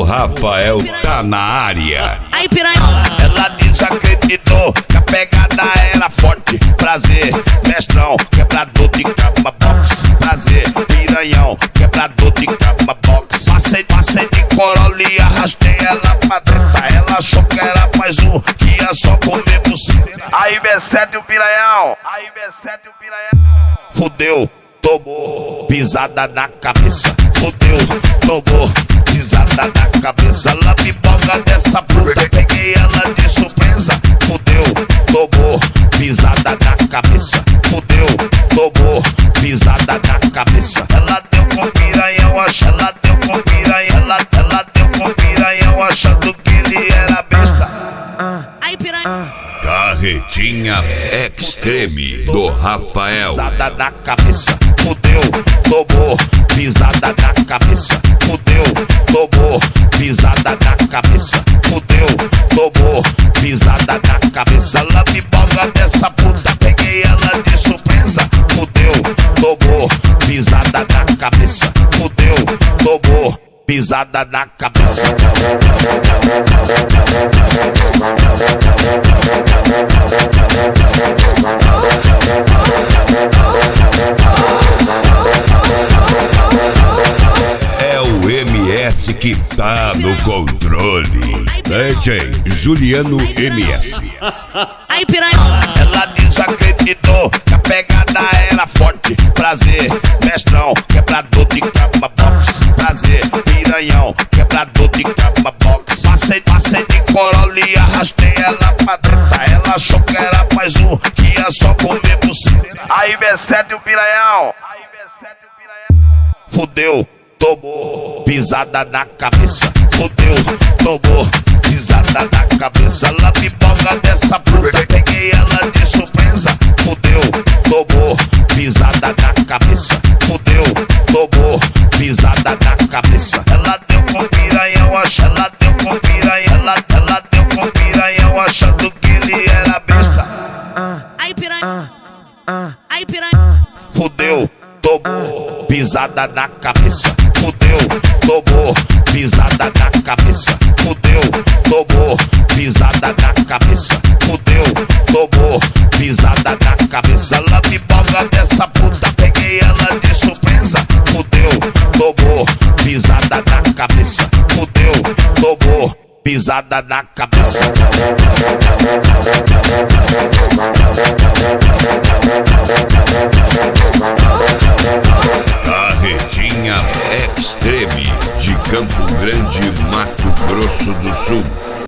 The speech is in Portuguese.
Rafael tá na área. Aí, piranha. Ela desacreditou que a pegada era forte. Prazer, mestrão, quebrador de cama box. Prazer, piranhão, quebrador de cama box. Passei de Corolla e arrastei ela pra dentro. Ela achou que era mais um, que ia só comer buceta. Aí V7 o piranhão, fudeu, tomou pisada na cabeça. Fudeu, tomou pisada na cabeça. Ela me boga dessa puta, peguei ela de surpresa. Fudeu, tomou pisada na cabeça. Fudeu, tomou pisada na cabeça. Ela deu com piranhão, ela deu com piranha, ela deu com piranhão, achando que ele era besta. Aí, piranha. Carretinha Extreme do Rafael. Pisada na cabeça, fudeu, tomou pisada na cabeça. Fudeu, tomou pisada na cabeça. Fudeu, tomou pisada na cabeça. Ela me boga dessa puta, peguei ela de surpresa. Fudeu, tomou pisada na cabeça. Fudeu, tomou pisada na cabeça. É o MS que tá no controle. DJ Juliano MS. Aí, piranha. Ela desacreditou que a pegada era forte. Prazer, mestrão, quebrador de cama box. Prazer, piranhão, quebrador de cama box. Passei de Corolla e arrastei ela pra dentro. Ela achou que era mais um, que ia só comer buceta. Aí V7 o piranhão, fudeu, tomou pisada na cabeça. Fudeu, tomou pisada na cabeça. Ela me boga dessa puta, peguei ela de surpresa. Fudeu, tomou pisada na cabeça. Fudeu, tomou pisada na cabeça. Ela deu com piranhão, ela deu com piranha, ela deu com piranhão, achando que ele era besta. Aí, piranha. Aí, piranha. Fudeu, tomou pisada na cabeça. Fudeu, tomou pisada na cabeça. Fudeu, tomou pisada na cabeça. Fudeu, tomou pisada na cabeça. Ela me boga dessa puta, peguei ela de surpresa. Fudeu, tomou pisada na cabeça. Fudeu, tomou pisada na cabeça. Carretinha Extreme de Campo Grande, Mato Grosso do Sul.